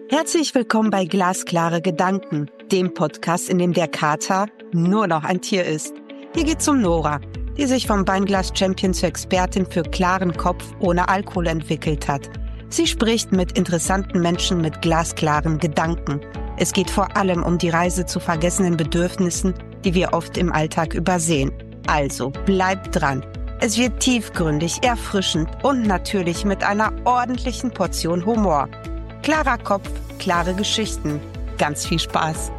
Herzlich willkommen bei Glasklare Gedanken, dem Podcast, in dem der Kater nur noch ein Tier ist. Hier geht's um Nora, die sich vom Beinglas-Champion zur Expertin für klaren Kopf ohne Alkohol entwickelt hat. Sie spricht mit interessanten Menschen mit glasklaren Gedanken. Es geht vor allem um die Reise zu vergessenen Bedürfnissen, die wir oft im Alltag übersehen. Also bleibt dran. Es wird tiefgründig, erfrischend und natürlich mit einer ordentlichen Portion Humor. Klarer Kopf, klare Geschichten. Ganz viel Spaß.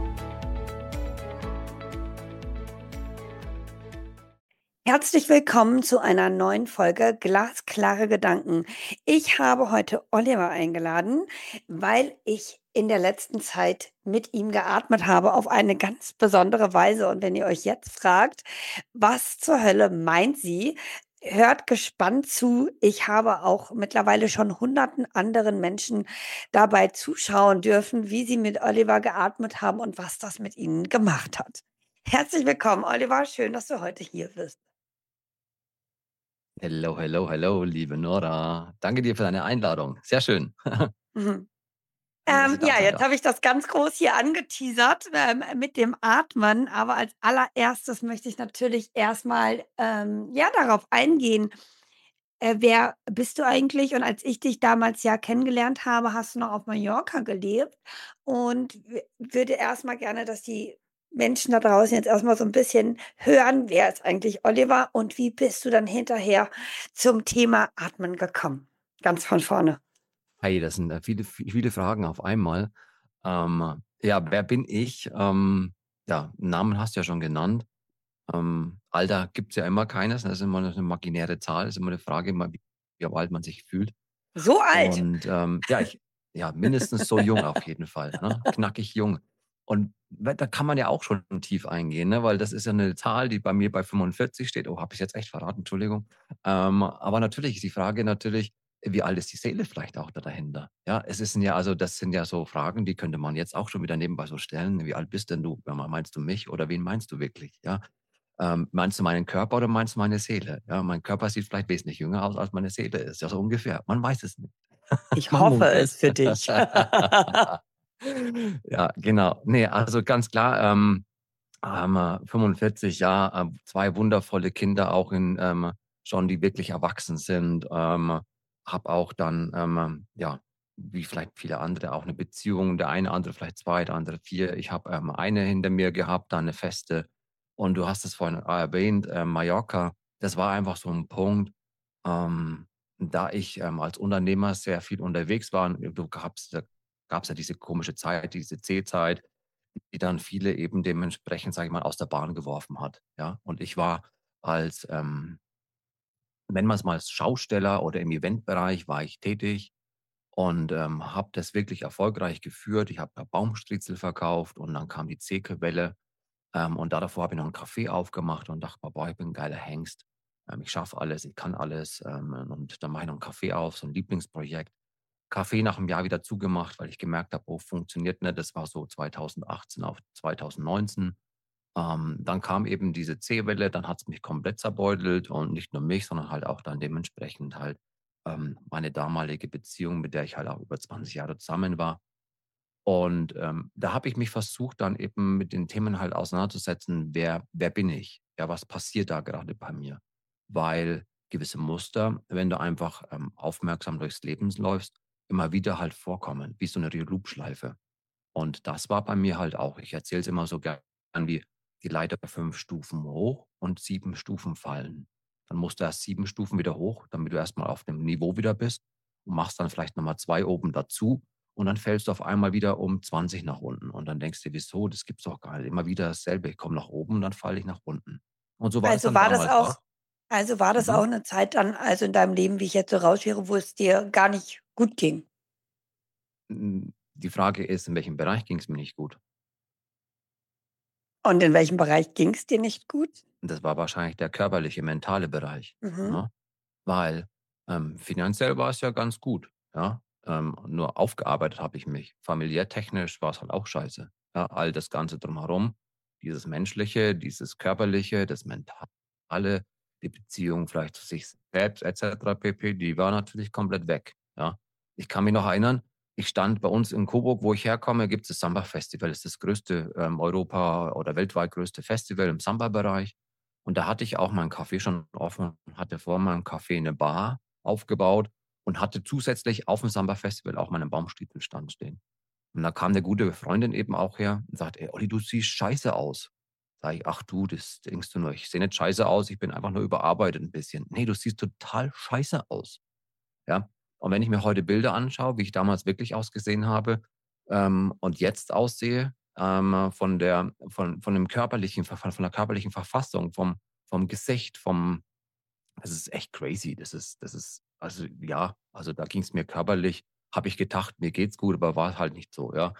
Herzlich willkommen zu einer neuen Folge Glasklare Gedanken. Ich habe heute Oliver eingeladen, weil ich in der letzten Zeit mit ihm geatmet habe auf eine ganz besondere Weise. Und wenn ihr euch jetzt fragt, was zur Hölle meint sie, hört gespannt zu. Ich habe auch mittlerweile schon hunderten anderen Menschen dabei zuschauen dürfen, wie sie mit Oliver geatmet haben und was das mit ihnen gemacht hat. Herzlich willkommen, Oliver. Schön, dass du heute hier bist. Hello, liebe Nora. Danke dir für deine Einladung. Sehr schön. Mhm. Danke, dass ich da sein Jetzt darf. habe ich das ganz groß hier angeteasert mit dem Atmen, aber als allererstes möchte ich natürlich erstmal darauf eingehen. Wer bist du eigentlich? Und als ich dich damals ja kennengelernt habe, hast du noch auf Mallorca gelebt und würde erstmal gerne, dass die Menschen da draußen jetzt erstmal so ein bisschen hören, wer ist eigentlich Oliver und wie bist du dann hinterher zum Thema Atmen gekommen? Ganz von vorne. Hey, das sind viele Fragen auf einmal. Ja, wer bin ich? Ja, Namen hast du ja schon genannt. Alter gibt es ja immer keines. Das ist immer eine imaginäre Zahl. Das ist immer eine Frage, wie alt man sich fühlt. So alt? Und ja, mindestens so jung auf jeden Fall. Ne? Knackig jung. Und da kann man ja auch schon tief eingehen, ne? Weil das ist ja eine Zahl, die bei mir bei 45 steht. Oh, habe ich jetzt echt verraten? Entschuldigung. Aber natürlich ist die Frage natürlich, wie alt ist die Seele vielleicht auch da dahinter? Ja, das sind ja so Fragen, die könnte man jetzt auch schon wieder nebenbei so stellen. Wie alt bist denn du? Meinst du mich oder wen meinst du wirklich? Ja, meinst du meinen Körper oder meinst du meine Seele? Ja, mein Körper sieht vielleicht wesentlich jünger aus, als meine Seele ist. Ja, so ungefähr. Man weiß es nicht. Ich Man hoffe munkelt. es für dich. Ja, genau. Nee, also ganz klar, 45, ja, 2 wundervolle Kinder auch schon, die wirklich erwachsen sind. Habe auch dann, ja, wie vielleicht viele andere auch eine Beziehung. Der eine andere vielleicht 2, der andere 4. Ich habe, eine hinter mir gehabt, dann eine feste. Und du hast es vorhin erwähnt, Mallorca, das war einfach so ein Punkt, ähm, da ich, als Unternehmer sehr viel unterwegs war. Da gab's ja diese komische Zeit, diese C-Zeit, die dann viele eben dementsprechend, sage ich mal, aus der Bahn geworfen hat, ja? Und ich war als, nennen wir es mal, als Schausteller oder im Eventbereich war ich tätig und, habe das wirklich erfolgreich geführt. Ich habe da Baumstriezel verkauft und dann kam die C-Welle, und davor habe ich noch 'n Café aufgemacht und dachte mir: „Boah, ich bin 'n geiler Hengst. Ich schaffe alles, ich kann alles.“ Und dann mache ich noch 'n Café auf, so 'n Lieblingsprojekt. Café nach 'm Jahr wieder zugemacht, weil ich gemerkt habe: „Oh, funktioniert nicht.“ Das war so 2018 auf 2019. Dann kam eben diese C-Welle, dann hat's mich komplett zerbeutelt und nicht nur mich, sondern halt auch dann dementsprechend halt, meine damalige Beziehung, mit der ich halt auch über 20 Jahre zusammen war. Und, da habe ich mich versucht, dann eben mit den Themen halt auseinanderzusetzen: Wer bin ich? Ja, was passiert da gerade bei mir? Weil gewisse Muster, wenn du einfach, aufmerksam durchs Leben läufst, immer wieder halt vorkommen, wie so eine Loopschleife. Und das war bei mir halt auch. Ich erzähle es immer so gern wie die Leiter 5 Stufen hoch und 7 Stufen fallen. Dann musst du erst 7 Stufen wieder hoch, damit du erst mal auf dem Niveau wieder bist und machst dann vielleicht noch mal 2 oben dazu und dann fällst du auf einmal wieder um 20 nach unten. Und dann denkst du dir: „Wieso? Das gibt's doch gar nicht. Immer wieder dasselbe. Ich komme nach oben und dann falle ich nach unten.“ Und so war das Also dann war das damals auch. auch also war das auch Mhm. 'ne Zeit dann, also in deinem Leben, wie ich jetzt so raushöre, wo es dir gar nicht gut ging? Die Frage ist, in welchem Bereich ging es mir nicht gut? Und in welchem Bereich ging's dir nicht gut? Und das war wahrscheinlich der körperliche, mentale Bereich, Mhm. ne? Weil, finanziell war es ja ganz gut, ja? Nur aufgearbeitet habe ich mich. Familiär technisch war es halt auch scheiße, ja? All das Ganze drumherum, dieses Menschliche, dieses Körperliche, das Mentale, die Beziehung vielleicht zu sich selbst et cetera pp., die war natürlich komplett weg, ja? Ich kann mich noch erinnern, ich stand bei uns in Coburg, wo ich herkomme, gibt es das Samba-Festival. Das ist das größte Europa- oder weltweit größte Festival im Samba-Bereich. Und da hatte ich auch meinen Café schon offen und hatte vor meinem Café eine Bar aufgebaut und hatte zusätzlich auf dem Samba-Festival auch meinen Baumstiefelstand stehen. Und da kam eine gute Freundin eben auch her und sagt, ey, Olli, du siehst scheiße aus. Sag ich, ach du, das denkst du nur. Ich sehe nicht scheiße aus, ich bin einfach nur überarbeitet ein bisschen. Nee, du siehst total scheiße aus. Ja. Und wenn ich mir heute Bilder anschaue, wie ich damals wirklich ausgesehen habe und jetzt aussehe, von dem körperlichen, von der körperlichen Verfassung, vom Gesicht, das ist echt crazy. Also ja, also da ging es mir körperlich, habe ich gedacht, mir geht's gut, aber war halt nicht so, ja.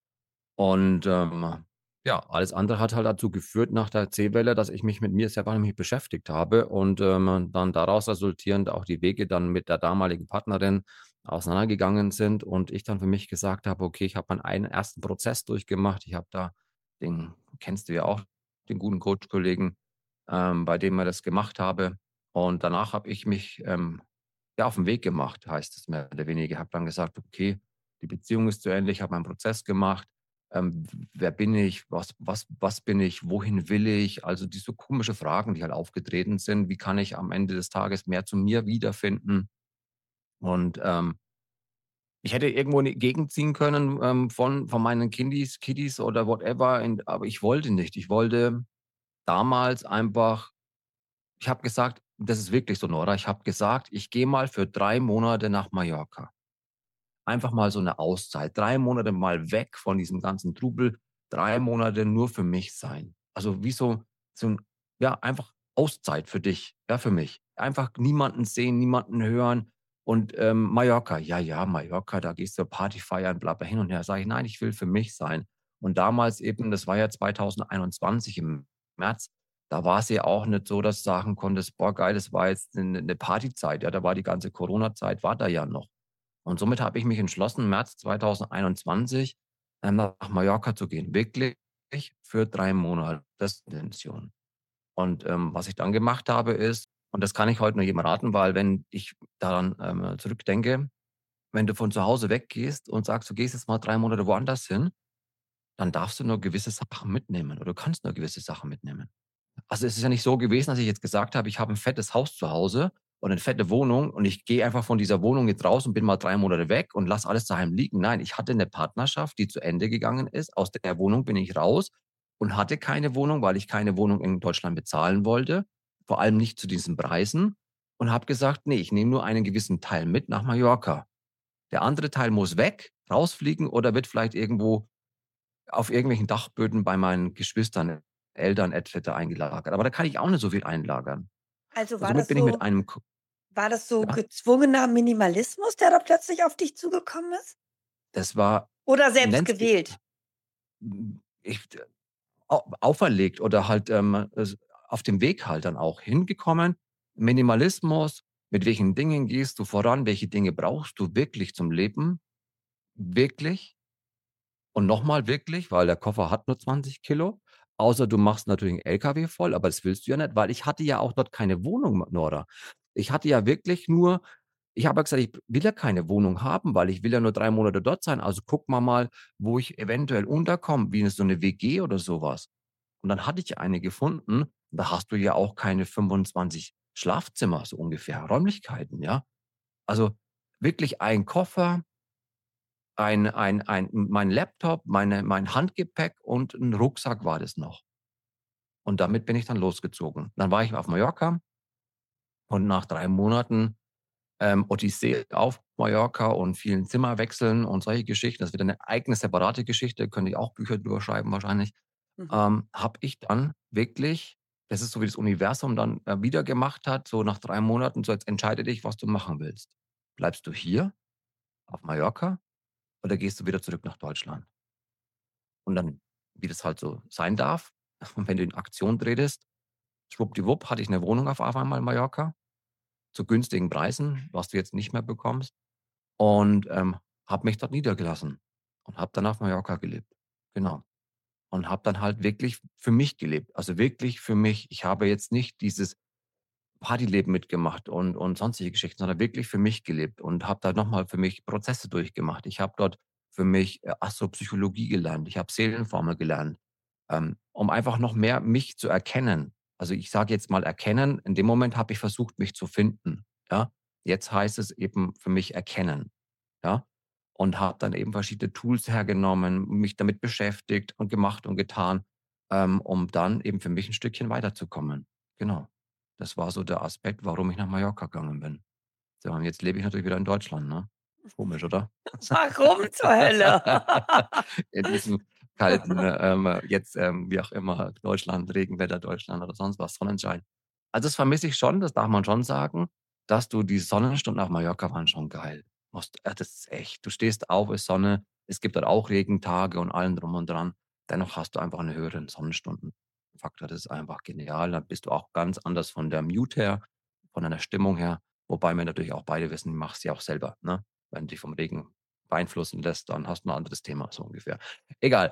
Und ja, alles andere hat halt dazu geführt nach der C-Welle, dass ich mich mit mir selber nämlich beschäftigt habe und dann daraus resultierend auch die Wege dann mit der damaligen Partnerin auseinandergegangen sind und ich dann für mich gesagt habe, okay, ich habe meinen einen ersten Prozess durchgemacht. Ich habe da den, kennst du ja auch, den guten Coach-Kollegen, bei dem wir das gemacht habe. Und danach habe ich mich ja, auf den Weg gemacht, heißt es mehr oder weniger. Ich habe dann gesagt, okay, die Beziehung ist zu Ende, ich habe meinen Prozess gemacht. Wer bin ich? Was bin ich? Wohin will ich? Also diese komische Fragen, die halt aufgetreten sind. Wie kann ich am Ende des Tages mehr zu mir wiederfinden? Und ich hätte irgendwo in die Gegend ziehen können von meinen Kiddies oder whatever, aber ich wollte nicht. Ich wollte damals einfach, ich habe gesagt, das ist wirklich so, Nora, ich habe gesagt, ich gehe mal für 3 Monate nach Mallorca. Einfach mal so eine Auszeit. 3 Monate mal weg von diesem ganzen Trubel. 3 Monate nur für mich sein. Also wie so 'n ja, einfach Auszeit für dich, ja, für mich. Einfach niemanden sehen, niemanden hören und Mallorca, ja, ja, Mallorca, da gehst du Party feiern, bla bla, hin und her. Sage ich: „Nein, ich will für mich sein.“ Und damals eben, das war ja 2021 im März, da war es ja auch nicht so, dass du sagen konntest: „Boah, geil, das war jetzt eine Partyzeit.“ Ja, da war die ganze Corona-Zeit war da ja noch. Und somit habe ich mich entschlossen, im März 2021 nach Mallorca zu gehen, wirklich für 3 Monate. Das ist die Intention. Und was ich dann gemacht habe, ist, und das kann ich heute nur jedem raten, weil wenn ich daran zurückdenke, wenn du von zu Hause weggehst und sagst, du gehst jetzt mal 3 Monate woanders hin, dann darfst du nur gewisse Sachen mitnehmen oder du kannst nur gewisse Sachen mitnehmen. Also, es ist ja nicht so gewesen, dass ich jetzt gesagt habe, ich habe ein fettes Haus zu Hause und eine fette Wohnung und ich gehe einfach von dieser Wohnung jetzt raus und bin mal 3 Monate weg und lasse alles daheim liegen. Nein, ich hatte eine Partnerschaft, die zu Ende gegangen ist. Aus der Wohnung bin ich raus und hatte keine Wohnung, weil ich keine Wohnung in Deutschland bezahlen wollte, vor allem nicht zu diesen Preisen, und habe gesagt: „Ne, ich nehme nur einen gewissen Teil mit nach Mallorca. Der andere Teil muss weg, rausfliegen oder wird vielleicht irgendwo auf irgendwelchen Dachböden bei meinen Geschwistern, Eltern et cetera eingelagert. Aber da kann ich auch nicht so viel einlagern. Also, Und somit bin ich mit einem Ko war das so ja, gezwungener Minimalismus, der da plötzlich auf dich zugekommen ist? das war, Oder selbst nenn's wie gewählt? ich auferlegt oder halt es auf dem Weg halt dann auch hingekommen. Minimalismus, mit welchen Dingen gehst du voran, welche Dinge brauchst du wirklich zum Leben, wirklich? Und nochmal wirklich, weil der Koffer hat nur 20 Kilo. Außer du machst natürlich 'n LKW voll, aber das willst du ja nicht, weil ich hatte ja auch dort keine Wohnung, Nora. Ich hatte ja wirklich nur, ich habe ja gesagt, ich will ja keine Wohnung haben, weil ich will ja nur 3 Monate dort sein. Also gucken wir mal, wo ich eventuell unterkomme, wie 'ne so 'ne WG oder so was. Und dann hatte ich eine gefunden, da hast du ja auch keine 25 Schlafzimmer, so ungefähr, Räumlichkeiten, ja? Also wirklich ein Koffer, mein Laptop, mein Handgepäck und 'n Rucksack war das noch. Und damit bin ich dann losgezogen. Dann war ich auf Mallorca und nach 3 Monaten, Odyssee auf Mallorca und vielen Zimmerwechseln und solche Geschichten, das wird eine eigene separate Geschichte, könnte ich auch Bücher drüber schreiben wahrscheinlich, Mhm. habe ich dann wirklich, das ist so, wie das Universum dann wieder gemacht hat, so nach 3 Monaten: „So, jetzt entscheide dich, was du machen willst. Bleibst du hier auf Mallorca oder gehst du wieder zurück nach Deutschland?“ Und dann, wie das halt so sein darf, und wenn du in Aktion tretest, schwuppdiwupp hatte ich eine Wohnung auf einmal in Mallorca zu günstigen Preisen, was du jetzt nicht mehr bekommst, und habe mich dort niedergelassen und habe dann auf Mallorca gelebt. Genau. Und habe dann halt wirklich für mich gelebt, also wirklich für mich. Ich habe jetzt nicht dieses Partyleben mitgemacht und sonstige Geschichten, sondern wirklich für mich gelebt und habe da nochmal für mich Prozesse durchgemacht. Ich habe dort für mich Astropsychologie gelernt. Ich habe Seelenformel gelernt, um einfach noch mehr mich zu erkennen. Also ich sage jetzt mal erkennen. In dem Moment habe ich versucht, mich zu finden. Ja, jetzt heißt es eben für mich erkennen. Ja, und habe dann eben verschiedene Tools hergenommen, mich damit beschäftigt und gemacht und getan, um dann eben für mich ein Stückchen weiterzukommen. Genau. Das war so der Aspekt, warum ich nach Mallorca gegangen bin. So, und jetzt lebe ich natürlich wieder in Deutschland, ne? Komisch, oder? Warum zur Hölle? In diesem kalten, jetzt, wie auch immer, Deutschland, Regenwetter Deutschland oder sonst was, Sonnenschein. Also, das vermisse ich schon, das darf man schon sagen, dass du die Sonnenstunden auf Mallorca waren schon geil. Das ist echt. Du stehst auf, ist Sonne, es gibt dort auch Regentage und allem drum und dran. Dennoch hast du einfach einen höheren Sonnenstundenfaktor. Das ist einfach genial. Dann bist du auch ganz anders von der Mute her, von deiner Stimmung her. Wobei wir natürlich auch beide wissen, mach's ja auch selber, ne? Wenn du dich vom Regen beeinflussen lässt, dann hast du ein anderes Thema, so ungefähr. Egal.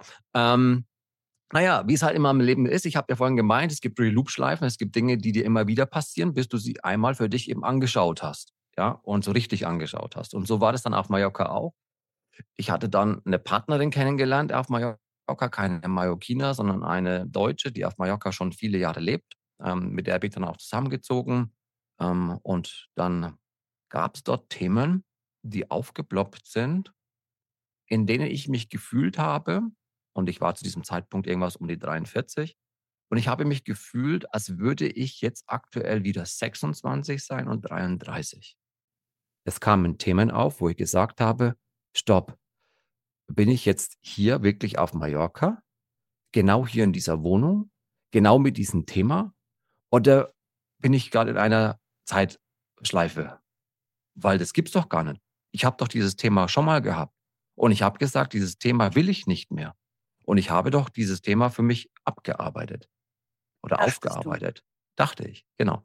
Naja, wie es halt immer im Leben ist, ich habe ja vorhin gemeint, es gibt Loop-Schleifen, es gibt Dinge, die dir immer wieder passieren, bis du sie einmal für dich eben angeschaut hast, ja, und so richtig angeschaut hast. Und so war das dann auf Mallorca auch. Ich hatte dann eine Partnerin kennengelernt auf Mallorca, keine Mallorquiner, sondern eine Deutsche, die auf Mallorca schon viele Jahre lebt. Mit der bin ich dann auch zusammengezogen. Und dann gab es dort Themen, die aufgeploppt sind, in denen ich mich gefühlt habe, und ich war zu diesem Zeitpunkt irgendwas um die 43, und ich habe mich gefühlt, als würde ich jetzt aktuell wieder 26 sein und 33. Es kamen Themen auf, wo ich gesagt habe: „Stopp, bin ich jetzt hier wirklich auf Mallorca, genau hier in dieser Wohnung, genau mit diesem Thema, oder bin ich gerade in einer Zeitschleife? Weil das gibt's doch gar nicht. Ich habe doch dieses Thema schon mal gehabt und ich habe gesagt, dieses Thema will ich nicht mehr. Und ich habe doch dieses Thema für mich abgearbeitet oder Dachtest du? aufgearbeitet, dachte ich, genau.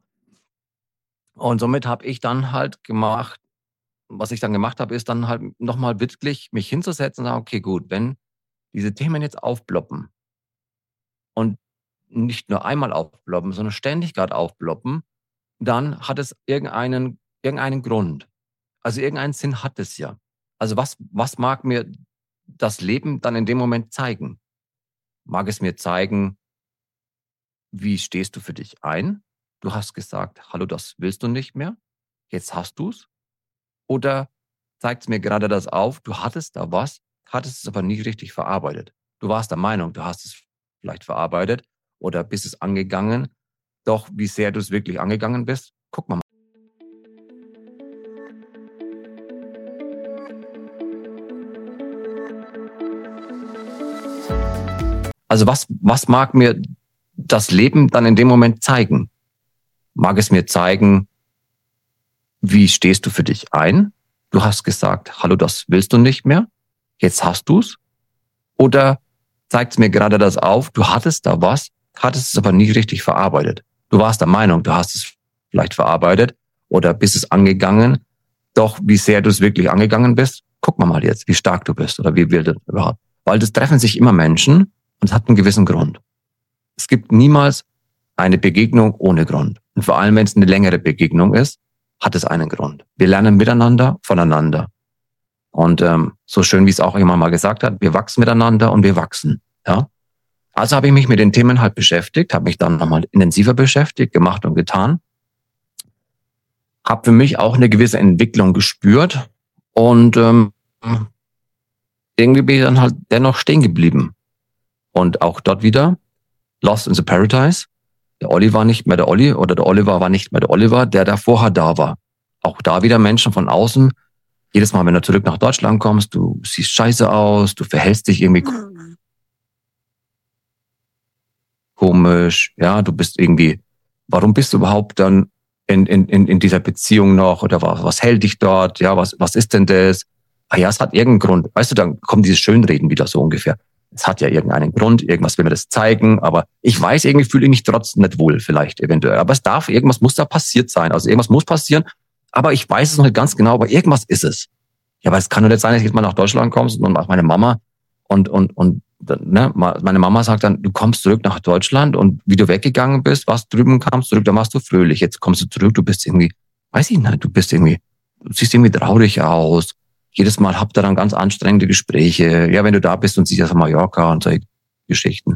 Und somit habe ich dann halt gemacht, was ich dann gemacht habe, ist dann halt noch mal wirklich mich hinzusetzen und sagen: „Okay, gut, wenn diese Themen jetzt aufploppen und nicht nur einmal aufploppen, sondern ständig grad aufploppen, dann hat es irgendeinen Grund. Also, irgendeinen Sinn hat es ja. Also, was mag mir das Leben dann in dem Moment zeigen? Mag es mir zeigen, wie stehst du für dich ein? Du hast gesagt: „Hallo, das willst du nicht mehr. Jetzt hast du's.“ Oder zeigt es mir gerade das auf, du hattest da was, hattest es aber nie richtig verarbeitet. Du warst der Meinung, du hast es vielleicht verarbeitet oder bist es angegangen, doch wie sehr du es wirklich angegangen bist, guck mal. Also, was mag mir das Leben dann in dem Moment zeigen? Mag es mir zeigen, wie stehst du für dich ein? Du hast gesagt: „Hallo, das willst du nicht mehr. Jetzt hast du's.“ Oder zeigt es mir gerade das auf, du hattest da was, hattest es aber nie richtig verarbeitet. Du warst der Meinung, du hast es vielleicht verarbeitet oder bist es angegangen, doch wie sehr du es wirklich angegangen bist, guck mal jetzt, wie stark du bist oder wie wild du überhaupt. Weil das treffen sich immer Menschen und es hat einen gewissen Grund. Es gibt niemals eine Begegnung ohne Grund. Und vor allem, wenn es eine längere Begegnung ist, hat es einen Grund. Wir lernen miteinander, voneinander. Und so schön, wie es auch jemand mal gesagt hat, wir wachsen miteinander und wir wachsen. Ja? Also habe ich mich mit den Themen halt beschäftigt, habe mich dann nochmal intensiver beschäftigt, gemacht und getan. Habe für mich auch eine gewisse Entwicklung gespürt und irgendwie bin ich dann halt dennoch stehen geblieben. Und auch dort wieder, Lost in the Paradise. Der Olli war nicht mehr der Olli oder der Oliver war nicht mehr der Oliver, der vorher da war. Auch da wieder Menschen von außen. Jedes Mal, wenn du zurück nach Deutschland kommst, du siehst scheiße aus, du verhältst dich irgendwie Mhm. komisch, ja, du bist irgendwie, warum bist du überhaupt dann in dieser Beziehung noch oder was hält dich dort, ja, was ist denn das? Ah ja, es hat irgendeinen Grund, weißt du, dann kommen diese Schönreden wieder so ungefähr. Es hat ja irgendeinen Grund, irgendwas will mir das zeigen, aber ich weiß, irgendwie fühle ich mich trotzdem nicht wohl, vielleicht eventuell, aber irgendwas muss da passiert sein, also irgendwas muss passieren, aber ich weiß es noch nicht ganz genau, aber irgendwas ist es. Ja, aber es kann doch nicht sein, dass ich jetzt mal nach Deutschland kommst und auch meine Mama und Meine Mama sagt dann, du kommst zurück nach Deutschland und wie du weggegangen bist, warst drüben, kamst zurück, dann warst du fröhlich. Jetzt kommst du zurück, du bist irgendwie, weiß ich nicht, du siehst irgendwie traurig aus. Jedes Mal habt ihr dann ganz anstrengende Gespräche. Ja, wenn du da bist und siehst auf Mallorca und solche Geschichten.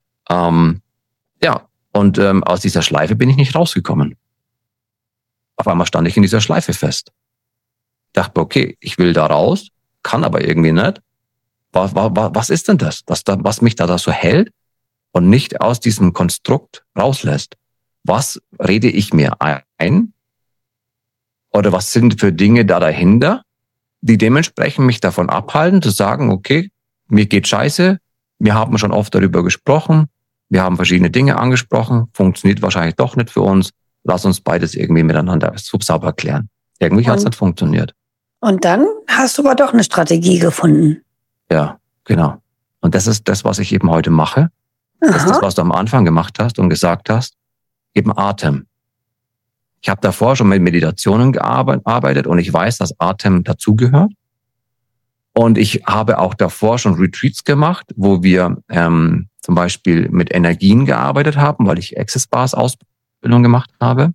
Aus dieser Schleife bin ich nicht rausgekommen. Auf einmal stand ich in dieser Schleife fest. Dachte, okay, ich will da raus, kann aber irgendwie nicht. Was ist denn das, was mich da so hält und nicht aus diesem Konstrukt rauslässt? Was rede ich mir ein? Oder was sind für Dinge da dahinter, die dementsprechend mich davon abhalten, zu sagen, okay, mir geht scheiße, wir haben schon oft darüber gesprochen, wir haben verschiedene Dinge angesprochen, funktioniert wahrscheinlich doch nicht für uns, lass uns beides irgendwie miteinander sauber klären. Irgendwie hat es nicht funktioniert. Und dann hast du aber doch eine Strategie gefunden. Ja, genau. Und das ist das, was ich eben heute mache. Das ist das, was du am Anfang gemacht hast und gesagt hast, eben Atem. Ich habe davor schon mit Meditationen gearbeitet und ich weiß, dass Atem dazugehört. Und ich habe auch davor schon Retreats gemacht, wo wir zum Beispiel mit Energien gearbeitet haben, weil ich Access Bars Ausbildung gemacht habe.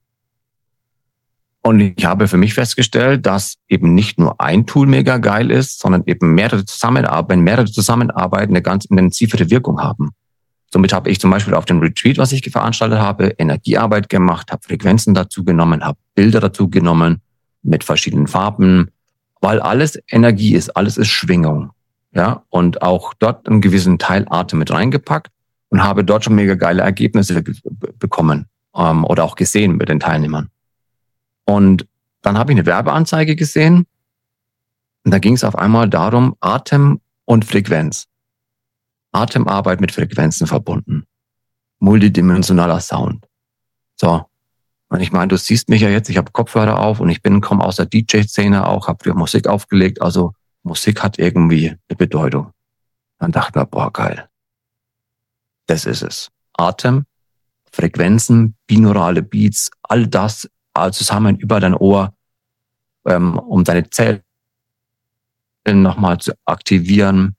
Und ich habe für mich festgestellt, dass eben nicht nur ein Tool mega geil ist, sondern eben mehrere zusammenarbeiten, eine ganz intensivere Wirkung haben. Somit habe ich zum Beispiel auf dem Retreat, was ich veranstaltet habe, Energiearbeit gemacht, habe Frequenzen dazu genommen, habe Bilder dazu genommen mit verschiedenen Farben, weil alles Energie ist, alles ist Schwingung. Ja, und auch dort einen gewissen Teil Atem mit reingepackt und habe dort schon mega geile Ergebnisse bekommen oder auch gesehen mit den Teilnehmern. Und dann habe ich eine Werbeanzeige gesehen und da ging es auf einmal darum, Atem und Frequenz. Atemarbeit mit Frequenzen verbunden. Multidimensionaler Sound. So. Und ich meine, du siehst mich ja jetzt, ich habe Kopfhörer auf und komme aus der DJ-Szene auch, habe für Musik aufgelegt. Also Musik hat irgendwie eine Bedeutung. Dann dachte ich mir, boah, geil. Das ist es. Atem, Frequenzen, binaurale Beats, all das zusammen über dein Ohr, um deine Zellen nochmal zu aktivieren.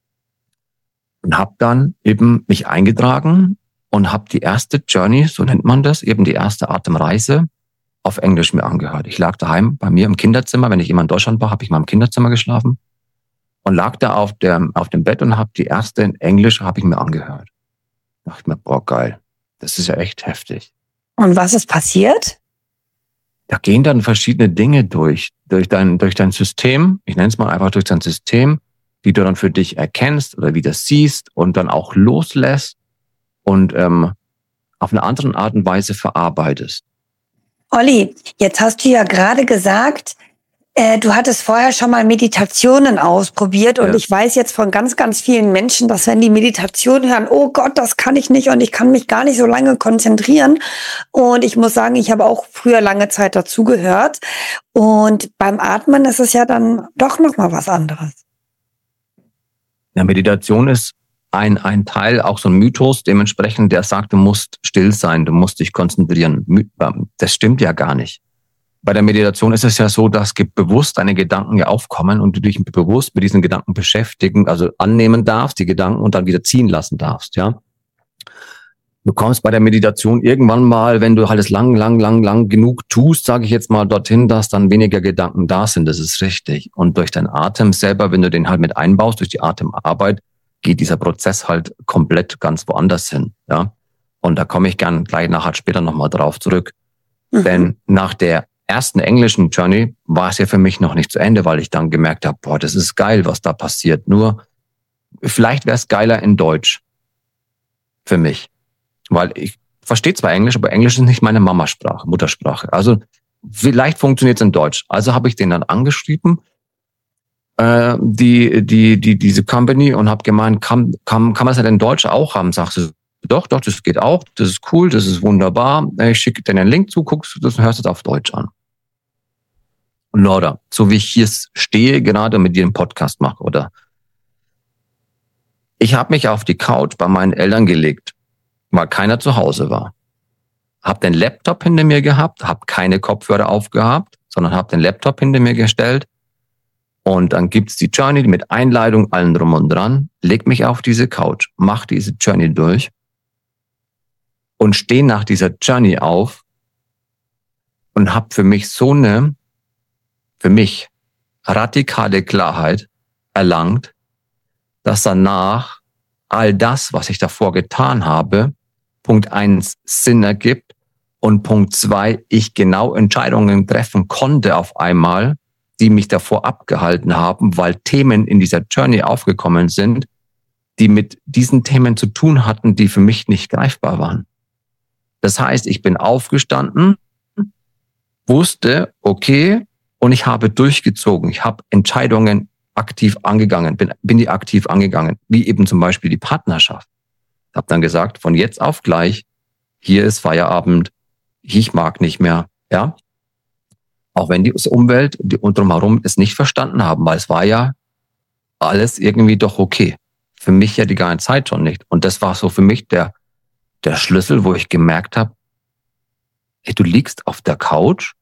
Und habe dann eben mich eingetragen und habe die erste Journey, so nennt man das, eben die erste Atemreise auf Englisch mir angehört. Ich lag daheim bei mir im Kinderzimmer, wenn ich immer in Deutschland war, habe ich mal im Kinderzimmer geschlafen und lag da auf dem Bett und habe die erste in Englisch habe ich mir angehört. Dachte mir, boah, geil, das ist ja echt heftig. Und was ist passiert? Da gehen dann verschiedene Dinge durch dein System, ich nenne es mal einfach durch dein System, die du dann für dich erkennst oder wieder siehst und dann auch loslässt und auf eine andere Art und Weise verarbeitest. Olli, jetzt hast du ja gerade gesagt, du hattest vorher schon mal Meditationen ausprobiert und ich weiß jetzt von ganz, ganz vielen Menschen, dass wenn die Meditation hören, oh Gott, das kann ich nicht und ich kann mich gar nicht so lange konzentrieren. Und ich muss sagen, ich habe auch früher lange Zeit dazugehört. Und beim Atmen ist es ja dann doch nochmal was anderes. Ja, Meditation ist ein Teil, auch so ein Mythos, dementsprechend, der sagt, du musst still sein, du musst dich konzentrieren. Das stimmt ja gar nicht. Bei der Meditation ist es ja so, dass bewusst deine Gedanken ja aufkommen und du dich bewusst mit diesen Gedanken beschäftigen, also annehmen darfst, die Gedanken und dann wieder ziehen lassen darfst, ja. Du kommst bei der Meditation irgendwann mal, wenn du alles lang genug tust, sage ich jetzt mal, dorthin, dass dann weniger Gedanken da sind, das ist richtig. Und durch deinen Atem selber, wenn du den halt mit einbaust, durch die Atemarbeit, geht dieser Prozess halt komplett ganz woanders hin, ja. Und da komme ich gern gleich nachher später nochmal drauf zurück. Denn nach der ersten englischen Journey war es ja für mich noch nicht zu Ende, weil ich dann gemerkt habe, boah, das ist geil, was da passiert. Nur vielleicht wäre es geiler in Deutsch für mich. Weil ich verstehe zwar Englisch, aber Englisch ist nicht meine Muttersprache. Also vielleicht funktioniert es in Deutsch. Also habe ich den dann angeschrieben, diese Company, und habe gemeint, kann man das halt in Deutsch auch haben? Sagst du, doch, das geht auch, das ist cool, das ist wunderbar. Ich schicke dir einen Link zu, guckst du das und hörst es auf Deutsch an. Und Laura, so wie ich hier stehe, gerade mit dir einen Podcast mache, oder? Ich habe mich auf die Couch bei meinen Eltern gelegt, weil keiner zu Hause war. Hab den Laptop hinter mir gehabt, hab keine Kopfhörer aufgehabt, sondern hab den Laptop hinter mir gestellt Und dann gibt's die Journey mit Einleitung, allen drum und dran, leg mich auf diese Couch, mach diese Journey durch und stehe nach dieser Journey auf und habe für mich so eine, für mich radikale Klarheit erlangt, dass danach all das, was ich davor getan habe, Punkt 1 Sinn ergibt und Punkt 2, ich genau Entscheidungen treffen konnte auf einmal, die mich davor abgehalten haben, weil Themen in dieser Journey aufgekommen sind, die mit diesen Themen zu tun hatten, die für mich nicht greifbar waren. Das heißt, ich bin aufgestanden, wusste, okay, und ich habe durchgezogen. Ich habe Entscheidungen aktiv angegangen, bin die aktiv angegangen, wie eben zum Beispiel die Partnerschaft. Ich habe dann gesagt, von jetzt auf gleich, hier ist Feierabend, ich mag nicht mehr, ja. Auch wenn die Umwelt und drumherum es nicht verstanden haben, weil es war ja alles irgendwie doch okay. Für mich ja die ganze Zeit schon nicht. Und das war so für mich der Schlüssel, wo ich gemerkt habe, hey, du liegst auf der Couch.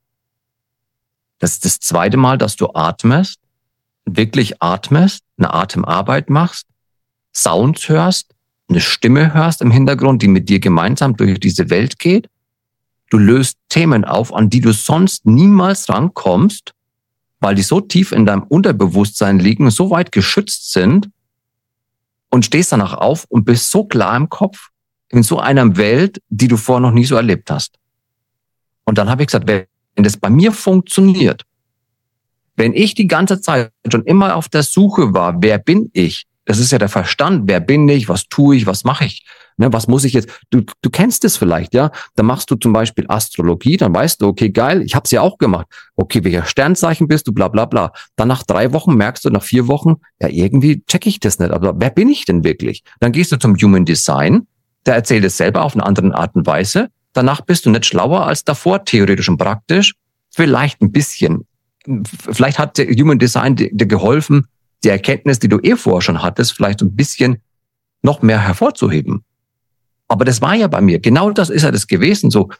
Das ist das zweite Mal, dass du atmest, wirklich atmest, eine Atemarbeit machst, Sounds hörst, eine Stimme hörst im Hintergrund, die mit dir gemeinsam durch diese Welt geht. Du löst Themen auf, an die du sonst niemals rankommst, weil die so tief in deinem Unterbewusstsein liegen, so weit geschützt sind und stehst danach auf und bist so klar im Kopf in so einer Welt, die du vorher noch nie so erlebt hast. Und dann habe ich gesagt, wenn das bei mir funktioniert, wenn ich die ganze Zeit schon immer auf der Suche war, wer bin ich? Das ist ja der Verstand. Wer bin ich? Was tue ich? Was mache ich? Ne, was muss ich jetzt? Du kennst es vielleicht, ja? Dann machst du zum Beispiel Astrologie, dann weißt du, okay, geil, ich habe es ja auch gemacht. Okay, welcher Sternzeichen bist du? Bla bla bla. Dann nach 3 Wochen merkst du, nach 4 Wochen, ja, irgendwie check ich das nicht. Aber wer bin ich denn wirklich? Dann gehst du zum Human Design, der erzählt es selber auf eine andere Art und Weise. Danach bist du nicht schlauer als davor, theoretisch und praktisch. Vielleicht ein bisschen. Vielleicht hat der Human Design dir geholfen, die Erkenntnis, die du vorher schon hattest, vielleicht ein bisschen noch mehr hervorzuheben. Aber das war ja bei mir. Genau das ist ja das gewesen. So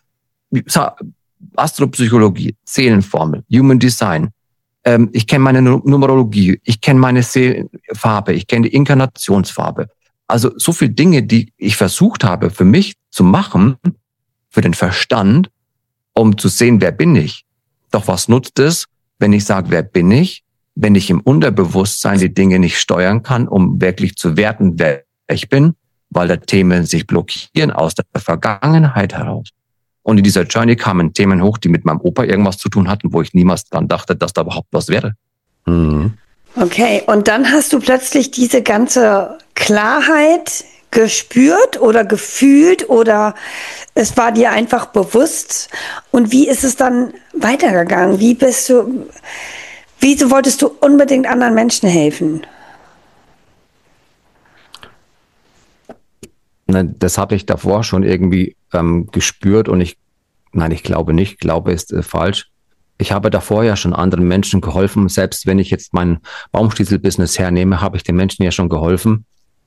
Astropsychologie, Seelenformel, Human Design. Ich kenne meine Numerologie, ich kenne meine Seelenfarbe, ich kenne die Inkarnationsfarbe. Also so viele Dinge, die ich versucht habe für mich zu machen, für den Verstand, um zu sehen, wer bin ich. Doch was nutzt es, wenn ich sage, wer bin ich, wenn ich im Unterbewusstsein die Dinge nicht steuern kann, um wirklich zu werten, wer ich bin, weil da Themen sich blockieren aus der Vergangenheit heraus. Und in dieser Journey kamen Themen hoch, die mit meinem Opa irgendwas zu tun hatten, wo ich niemals dran dachte, dass da überhaupt was wäre. Mhm. Okay, und dann hast du plötzlich diese ganze Klarheit gespürt oder gefühlt oder es war dir einfach bewusst. Und wie ist es dann weitergegangen? Wieso wolltest du unbedingt anderen Menschen helfen? Das habe ich davor schon irgendwie gespürt und ich glaube nicht, glaube ist falsch. Ich habe davor ja schon anderen Menschen geholfen. Selbst wenn ich jetzt mein Baumstiesel-Business hernehme, habe ich den Menschen ja schon geholfen.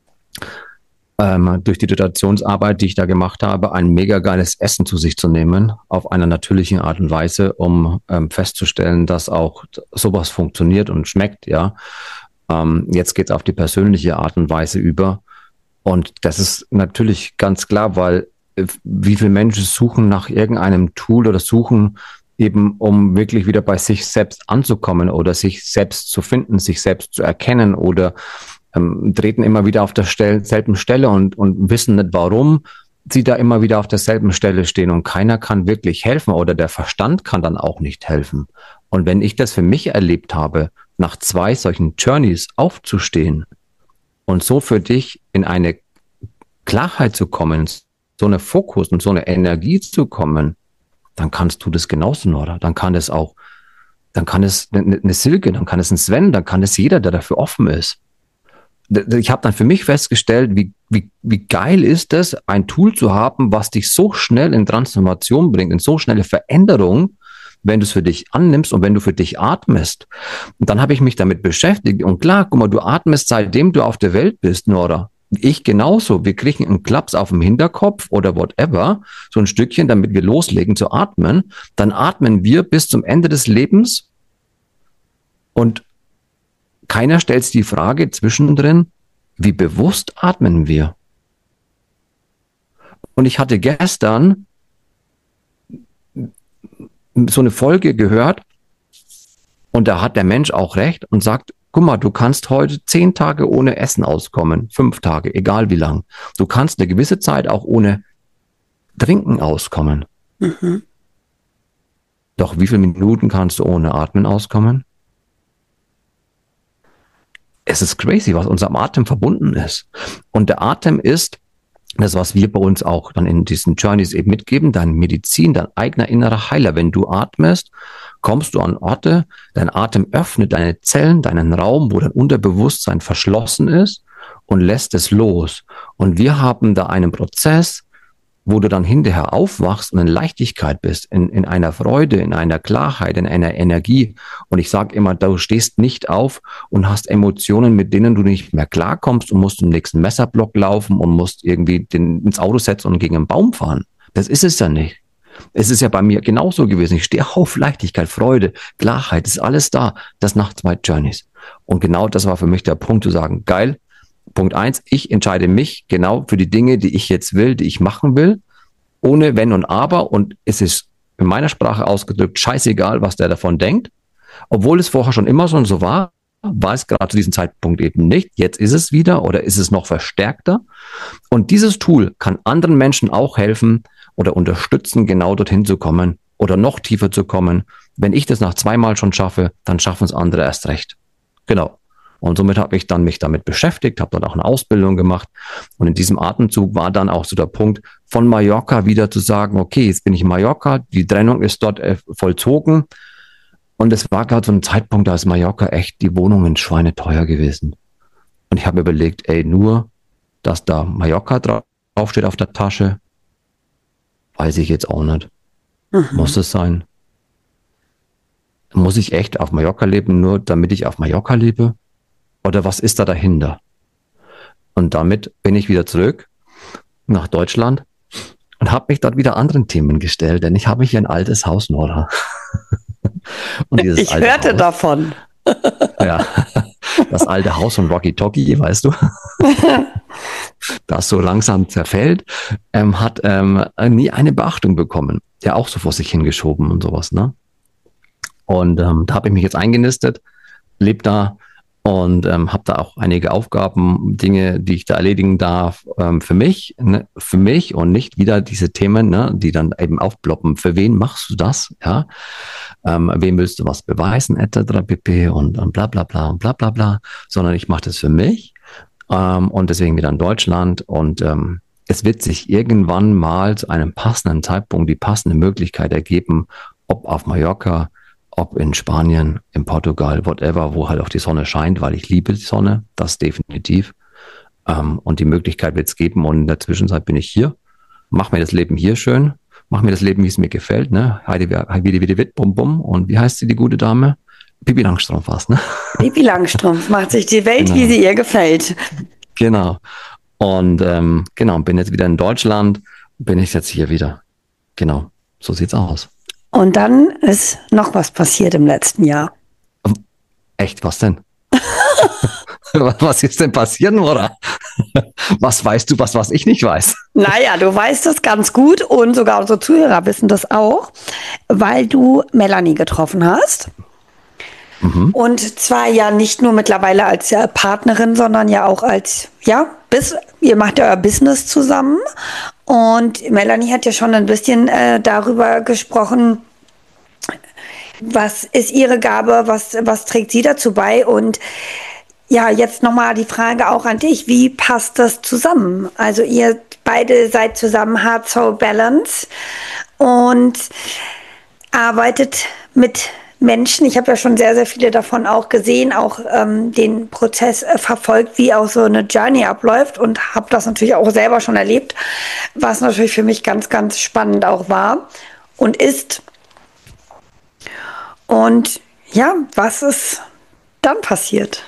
Durch die Dotationsarbeit, die ich da gemacht habe, ein mega geiles Essen zu sich zu nehmen, auf einer natürlichen Art und Weise, um festzustellen, dass auch sowas funktioniert und schmeckt, ja. Jetzt geht's auf die persönliche Art und Weise über. Und das ist natürlich ganz klar, weil wie viele Menschen suchen nach irgendeinem Tool oder suchen eben, um wirklich wieder bei sich selbst anzukommen oder sich selbst zu finden, sich selbst zu erkennen oder treten immer wieder auf der selben Stelle und wissen nicht, warum sie da immer wieder auf derselben Stelle stehen und keiner kann wirklich helfen oder der Verstand kann dann auch nicht helfen. Und wenn ich das für mich erlebt habe, nach 2 solchen Journeys aufzustehen und so für dich in eine Klarheit zu kommen, so eine Fokus und so eine Energie zu kommen, dann kannst du das genauso, Nora. Dann kann es eine Silke, dann kann es ein Sven, dann kann es jeder, der dafür offen ist. Ich habe dann für mich festgestellt, wie geil ist es, ein Tool zu haben, was dich so schnell in Transformation bringt, in so schnelle Veränderung, wenn du es für dich annimmst und wenn du für dich atmest. Und dann habe ich mich damit beschäftigt. Und klar, guck mal, du atmest, seitdem du auf der Welt bist, Nora. Ich genauso. Wir kriegen einen Klaps auf dem Hinterkopf oder whatever, so ein Stückchen, damit wir loslegen zu atmen. Dann atmen wir bis zum Ende des Lebens und keiner stellt sich die Frage zwischendrin, wie bewusst atmen wir? Und ich hatte gestern so eine Folge gehört und da hat der Mensch auch recht und sagt, guck mal, du kannst heute 10 Tage ohne Essen auskommen, 5 Tage, egal wie lang. Du kannst eine gewisse Zeit auch ohne Trinken auskommen. Mhm. Doch wie viele Minuten kannst du ohne Atmen auskommen? Es ist crazy, was unserem Atem verbunden ist. Und der Atem ist das, was wir bei uns auch dann in diesen Journeys eben mitgeben, deine Medizin, dein eigener innerer Heiler. Wenn du atmest, kommst du an Orte, dein Atem öffnet deine Zellen, deinen Raum, wo dein Unterbewusstsein verschlossen ist und lässt es los. Und wir haben da einen Prozess, wo du dann hinterher aufwachst und in Leichtigkeit bist, in einer Freude, in einer Klarheit, in einer Energie. Und ich sage immer, du stehst nicht auf und hast Emotionen, mit denen du nicht mehr klarkommst und musst zum nächsten Messerblock laufen und musst irgendwie ins Auto setzen und gegen einen Baum fahren. Das ist es ja nicht. Es ist ja bei mir genauso gewesen. Ich stehe auf Leichtigkeit, Freude, Klarheit, ist alles da. Das nach 2 Journeys. Und genau das war für mich der Punkt zu sagen, geil, Punkt 1, ich entscheide mich genau für die Dinge, die ich jetzt will, die ich machen will, ohne Wenn und Aber. Und es ist in meiner Sprache ausgedrückt scheißegal, was der davon denkt. Obwohl es vorher schon immer so war es gerade zu diesem Zeitpunkt eben nicht. Jetzt ist es wieder oder ist es noch verstärkter. Und dieses Tool kann anderen Menschen auch helfen oder unterstützen, genau dorthin zu kommen oder noch tiefer zu kommen. Wenn ich das nach 2 Mal schon schaffe, dann schaffen es andere erst recht. Genau. Und somit habe ich dann mich damit beschäftigt, habe dann auch eine Ausbildung gemacht. Und in diesem Atemzug war dann auch so der Punkt, von Mallorca wieder zu sagen, okay, jetzt bin ich in Mallorca, die Trennung ist dort vollzogen. Und es war gerade so ein Zeitpunkt, da ist Mallorca echt die Wohnungen schweineteuer gewesen. Und ich habe mir überlegt, nur, dass da Mallorca draufsteht auf der Tasche, weiß ich jetzt auch nicht. Muss es sein? Muss ich echt auf Mallorca leben, nur damit ich auf Mallorca lebe? Oder was ist da dahinter? Und damit bin ich wieder zurück nach Deutschland und habe mich dort wieder anderen Themen gestellt, denn ich habe hier ein altes Haus, Nora. Und dieses ich hörte Haus, davon. Ja, das alte Haus von Rocky Talkie, weißt du, das so langsam zerfällt, hat nie eine Beachtung bekommen. Ja, auch so vor sich hingeschoben und sowas, ne? Und da habe ich mich jetzt eingenistet, lebe da und habe da auch einige Aufgaben, Dinge, die ich da erledigen darf, für mich und nicht wieder diese Themen, ne, die dann eben aufploppen. Für wen machst du das? Ja, wem willst du was beweisen, etc. pp. Und bla bla bla und bla bla bla, sondern ich mache das für mich und deswegen wieder in Deutschland und es wird sich irgendwann mal zu einem passenden Zeitpunkt die passende Möglichkeit ergeben, ob auf Mallorca, ob in Spanien, in Portugal, whatever, wo halt auch die Sonne scheint, weil ich liebe die Sonne, das definitiv. Und die Möglichkeit wird es geben. Und in der Zwischenzeit bin ich hier, mache mir das Leben hier schön, mache mir das Leben, wie es mir gefällt. Ne? Heidi Witt, bum bum. Und wie heißt sie, die gute Dame? Pippi Langstrumpf was, ne? Pippi Langstrumpf macht sich die Welt, genau, wie sie ihr gefällt. Genau. Und bin jetzt wieder in Deutschland, bin ich jetzt hier wieder. Genau, so sieht's aus. Und dann ist noch was passiert im letzten Jahr. Echt, was denn? Was ist denn passiert, Nora? Was weißt du, was ich nicht weiß? Naja, du weißt das ganz gut und sogar unsere Zuhörer wissen das auch, weil du Melanie getroffen hast. Und zwar ja nicht nur mittlerweile als Partnerin, sondern ja auch als, ihr macht ja euer Business zusammen. Und Melanie hat ja schon ein bisschen darüber gesprochen, was ist ihre Gabe, was trägt sie dazu bei? Und ja, jetzt nochmal die Frage auch an dich, wie passt das zusammen? Also ihr beide seid zusammen Heart Soul Balance und arbeitet mit Menschen. Ich habe ja schon sehr, sehr viele davon auch gesehen, auch den Prozess verfolgt, wie auch so eine Journey abläuft und habe das natürlich auch selber schon erlebt, was natürlich für mich ganz, ganz spannend auch war und ist. Und ja, was ist dann passiert?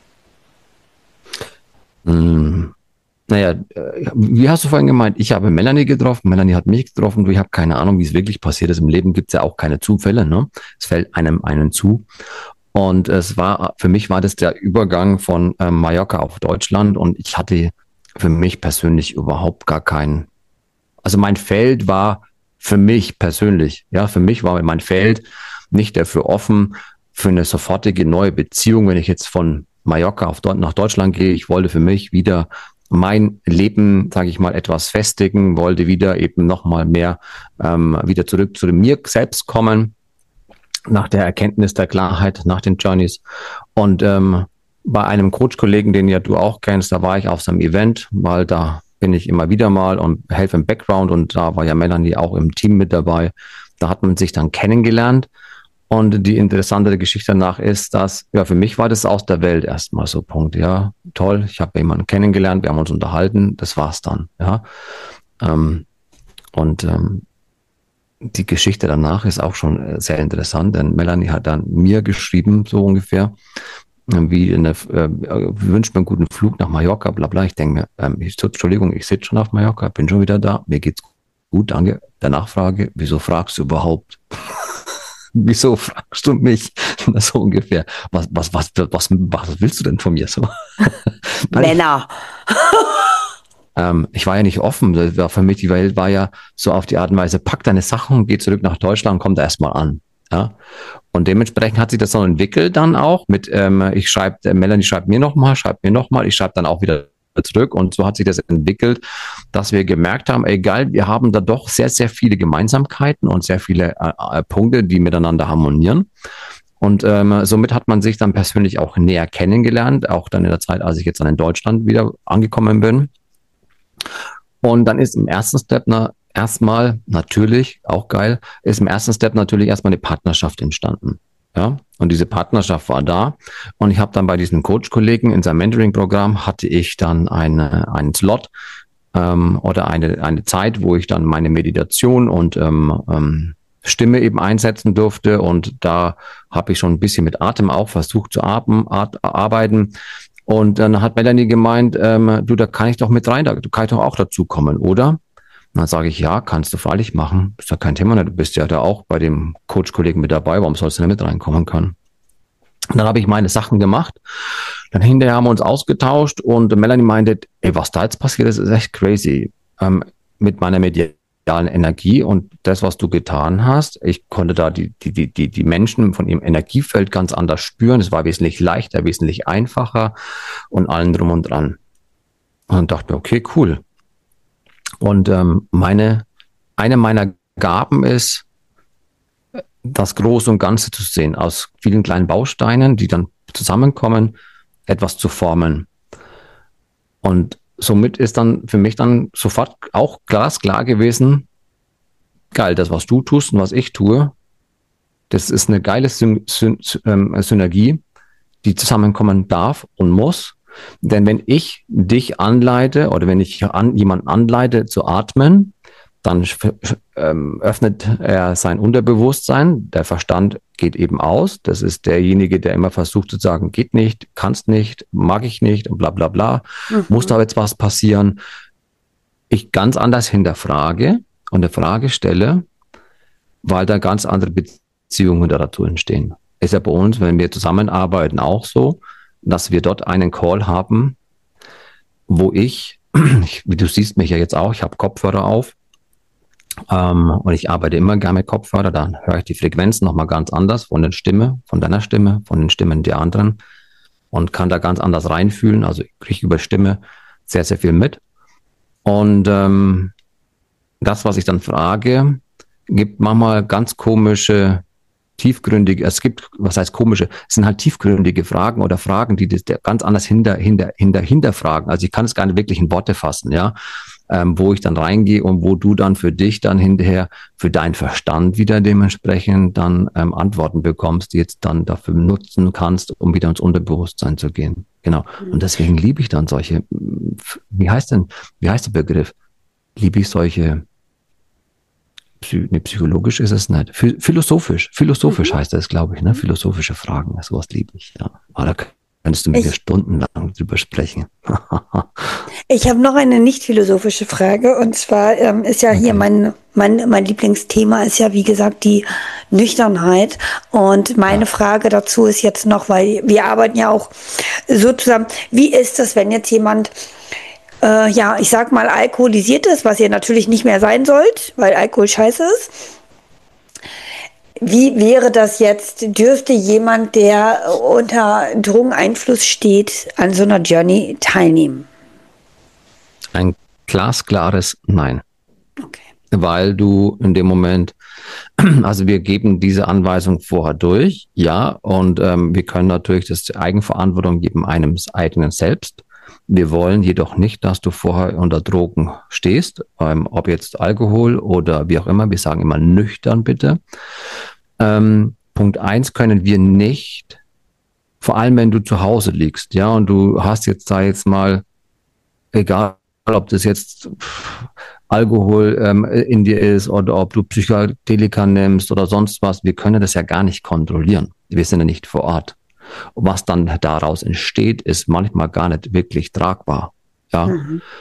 Naja, wie hast du vorhin gemeint, ich habe Melanie getroffen, Melanie hat mich getroffen, ich habe keine Ahnung, wie es wirklich passiert ist. Im Leben gibt es ja auch keine Zufälle, ne? Es fällt einem einen zu. Und für mich war das der Übergang von Mallorca auf Deutschland und ich hatte für mich persönlich überhaupt gar keinen, also mein Feld war für mich persönlich, ja, für mich war mein Feld nicht dafür offen für eine sofortige neue Beziehung, wenn ich jetzt von Mallorca nach Deutschland gehe. Ich wollte für mich wieder mein Leben, sage ich mal, etwas festigen, wollte wieder eben nochmal mehr wieder zurück zu mir selbst kommen, nach der Erkenntnis der Klarheit, nach den Journeys. Und bei einem Coach-Kollegen, den ja du auch kennst, da war ich auf seinem Event, weil da bin ich immer wieder mal und helfe im Background und da war ja Melanie auch im Team mit dabei. Da hat man sich dann kennengelernt und die interessante Geschichte danach ist, dass, ja, für mich war das aus der Welt erstmal so Punkt, ja, toll, ich habe jemanden kennengelernt, wir haben uns unterhalten, das war's dann, ja. Die Geschichte danach ist auch schon sehr interessant, denn Melanie hat dann mir geschrieben, so ungefähr, wünscht mir einen guten Flug nach Mallorca, bla bla. Ich denke mir, Entschuldigung, ich sitze schon auf Mallorca, bin schon wieder da, mir geht's gut, danke. Der Nachfrage, wieso fragst du überhaupt? Wieso fragst du mich? So ungefähr. Was willst du denn von mir so? Männer. Ich war ja nicht offen. Das war für mich, die Welt war ja so auf die Art und Weise, pack deine Sachen, geh zurück nach Deutschland, komm da erstmal an. Ja? Und dementsprechend hat sich das so entwickelt dann auch mit, Melanie schreibt mir nochmal, ich schreibe dann auch wieder zurück und so hat sich das entwickelt, dass wir gemerkt haben, egal, wir haben da doch sehr, sehr viele Gemeinsamkeiten und sehr viele Punkte, die miteinander harmonieren. Und somit hat man sich dann persönlich auch näher kennengelernt, auch dann in der Zeit, als ich jetzt dann in Deutschland wieder angekommen bin. Und dann ist im ersten Step erstmal natürlich, auch geil, ist im ersten Step natürlich erstmal eine Partnerschaft entstanden. Ja, und diese Partnerschaft war da. Und ich habe dann bei diesem Coach-Kollegen in seinem Mentoring-Programm hatte ich dann einen Slot oder eine Zeit, wo ich dann meine Meditation und Stimme eben einsetzen durfte. Und da habe ich schon ein bisschen mit Atem auch versucht zu arbeiten. Und dann hat Melanie gemeint, du, da kann ich doch mit rein, du kannst doch auch dazu kommen, oder? Und dann sage ich, ja, kannst du freilich machen. Ist ja kein Thema, du bist ja da auch bei dem Coach-Kollegen mit dabei, warum sollst du nicht mit reinkommen können? Und dann habe ich meine Sachen gemacht. Dann hinterher haben wir uns ausgetauscht und Melanie meinte, ey, was da jetzt passiert ist echt crazy. Mit meiner medialen Energie und das, was du getan hast, ich konnte da die Menschen von ihrem Energiefeld ganz anders spüren. Es war wesentlich leichter, wesentlich einfacher und allen drum und dran. Und dann dachte ich mir, okay, cool. Und eine meiner Gaben ist, das Große und Ganze zu sehen, aus vielen kleinen Bausteinen, die dann zusammenkommen, etwas zu formen. Und somit ist dann für mich dann sofort auch glasklar gewesen, geil, das, was du tust und was ich tue, das ist eine geile Synergie, die zusammenkommen darf und muss. Denn wenn ich dich anleite oder wenn ich jemanden anleite zu atmen, dann öffnet er sein Unterbewusstsein. Der Verstand geht eben aus. Das ist derjenige, der immer versucht zu sagen, geht nicht, kannst nicht, mag ich nicht und bla bla bla. Muss da jetzt was passieren? Ich ganz anders hinterfrage und eine Frage stelle, weil da ganz andere Beziehungen dazu entstehen. Ist ja bei uns, wenn wir zusammenarbeiten, auch so, dass wir dort einen Call haben, wo ich, wie du siehst mich ja jetzt auch, ich habe Kopfhörer auf und ich arbeite immer gerne mit Kopfhörer, dann höre ich die Frequenzen nochmal ganz anders von der Stimme, von deiner Stimme, von den Stimmen der anderen und kann da ganz anders reinfühlen. Also ich kriege über Stimme sehr, sehr viel mit. Und das, was ich dann frage, gibt manchmal ganz komische, tiefgründige, es gibt, was heißt komische, es sind halt tiefgründige Fragen oder Fragen, die das ganz anders hinterfragen. Also ich kann es gar nicht wirklich in Worte fassen, ja, wo ich dann reingehe und wo du dann für dich dann hinterher für deinen Verstand wieder dementsprechend dann Antworten bekommst, die jetzt dann dafür nutzen kannst, um wieder ins Unterbewusstsein zu gehen. Genau. Und deswegen liebe ich dann solche, wie heißt der Begriff? Liebe ich solche, psychologisch ist es nicht, philosophisch heißt das, glaube ich, ne? Philosophische Fragen, sowas liebe ich, ja. Aber da Könntest du mit mir stundenlang drüber sprechen. Ich habe noch eine nicht philosophische Frage, und zwar ist ja hier mein Lieblingsthema ist ja, wie gesagt, die Nüchternheit. Und meine Frage dazu ist jetzt noch, weil wir arbeiten ja auch so zusammen, wie ist es, wenn jetzt jemand, ich sag mal, alkoholisiert ist, was ihr natürlich nicht mehr sein sollt, weil Alkohol scheiße ist. Wie wäre das jetzt? Dürfte jemand, der unter Drogeneinfluss steht, an so einer Journey teilnehmen? Ein glasklares Nein. Okay. Weil du in dem Moment, also wir geben diese Anweisung vorher durch, ja, und wir können natürlich das Eigenverantwortung geben einem eigenen selbst. Wir wollen jedoch nicht, dass du vorher unter Drogen stehst, ob jetzt Alkohol oder wie auch immer. Wir sagen immer nüchtern bitte. Punkt 1 können wir nicht, vor allem wenn du zu Hause liegst, ja, und du hast jetzt da jetzt mal, egal ob das jetzt Alkohol in dir ist oder ob du Psychedelika nimmst oder sonst was, wir können das ja gar nicht kontrollieren. Wir sind ja nicht vor Ort. Und was dann daraus entsteht, ist manchmal gar nicht wirklich tragbar. Ja?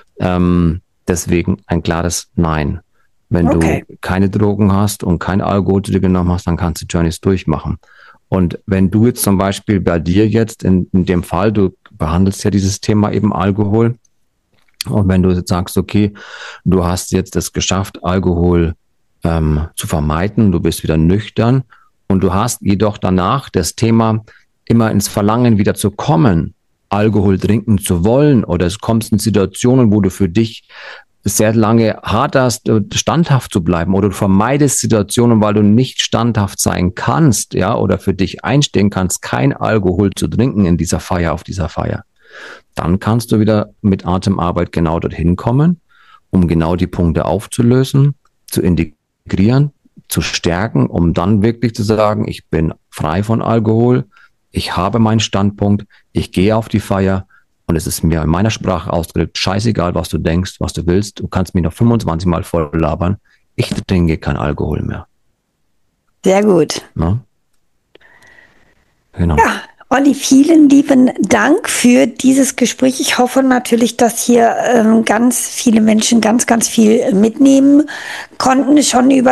Deswegen ein klares Nein. Wenn du keine Drogen hast und kein Alkohol zu dir genommen hast, dann kannst du Journeys durchmachen. Und wenn du jetzt zum Beispiel bei dir jetzt in dem Fall, du behandelst ja dieses Thema eben Alkohol, und wenn du jetzt sagst, okay, du hast jetzt es geschafft, Alkohol zu vermeiden, du bist wieder nüchtern und du hast jedoch danach das Thema, immer ins Verlangen wieder zu kommen, Alkohol trinken zu wollen, oder es kommst in Situationen, wo du für dich sehr lange haderst, standhaft zu bleiben, oder du vermeidest Situationen, weil du nicht standhaft sein kannst, ja, oder für dich einstehen kannst, kein Alkohol zu trinken in dieser Feier, auf dieser Feier. Dann kannst du wieder mit Atemarbeit genau dorthin kommen, um genau die Punkte aufzulösen, zu integrieren, zu stärken, um dann wirklich zu sagen, ich bin frei von Alkohol, ich habe meinen Standpunkt, ich gehe auf die Feier und es ist mir in meiner Sprache ausgedrückt, scheißegal, was du denkst, was du willst, du kannst mich noch 25 Mal voll labern, ich trinke kein Alkohol mehr. Sehr gut. Na? Genau. Ja. Olli, vielen lieben Dank für dieses Gespräch. Ich hoffe natürlich, dass hier ganz viele Menschen ganz, ganz viel mitnehmen konnten, schon über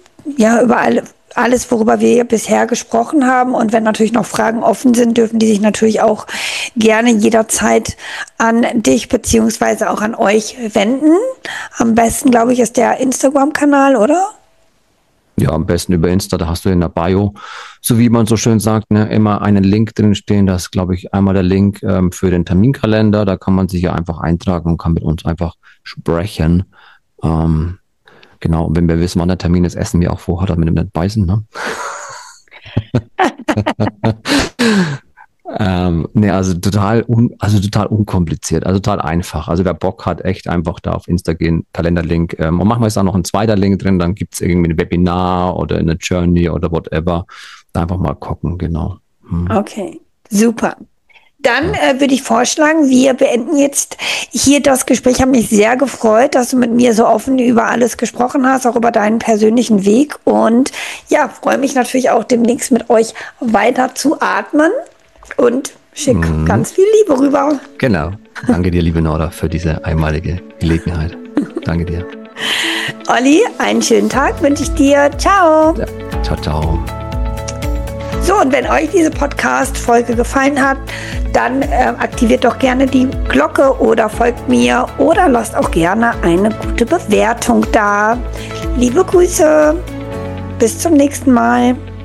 alles, worüber wir bisher gesprochen haben. Und wenn natürlich noch Fragen offen sind, dürfen die sich natürlich auch gerne jederzeit an dich beziehungsweise auch an euch wenden. Am besten, glaube ich, ist der Instagram-Kanal, oder? Ja, am besten über Insta, da hast du in der Bio, so wie man so schön sagt, ne, immer einen Link drin stehen. Das ist, glaube ich, einmal der Link für den Terminkalender. Da kann man sich ja einfach eintragen und kann mit uns einfach sprechen. Genau, und wenn wir wissen, wann der Termin ist, essen wir auch vorher, damit wir nicht beißen. Ne? Also total unkompliziert, also total einfach. Also wer Bock hat, echt einfach da auf Insta gehen, Kalenderlink. Und manchmal ist da noch ein zweiter Link drin, dann gibt es irgendwie ein Webinar oder eine Journey oder whatever. Da einfach mal gucken, genau. Okay, super. Dann würde ich vorschlagen, wir beenden jetzt hier das Gespräch. Habe mich sehr gefreut, dass du mit mir so offen über alles gesprochen hast, auch über deinen persönlichen Weg. Und ja, freue mich natürlich auch demnächst mit euch weiter zu atmen. Und schick ganz viel Liebe rüber. Genau. Danke dir, liebe Nora, für diese einmalige Gelegenheit. Danke dir. Olli, einen schönen Tag wünsche ich dir. Ciao. Ja. Ciao, ciao. So, und wenn euch diese Podcast-Folge gefallen hat, dann aktiviert doch gerne die Glocke oder folgt mir oder lasst auch gerne eine gute Bewertung da. Liebe Grüße. Bis zum nächsten Mal.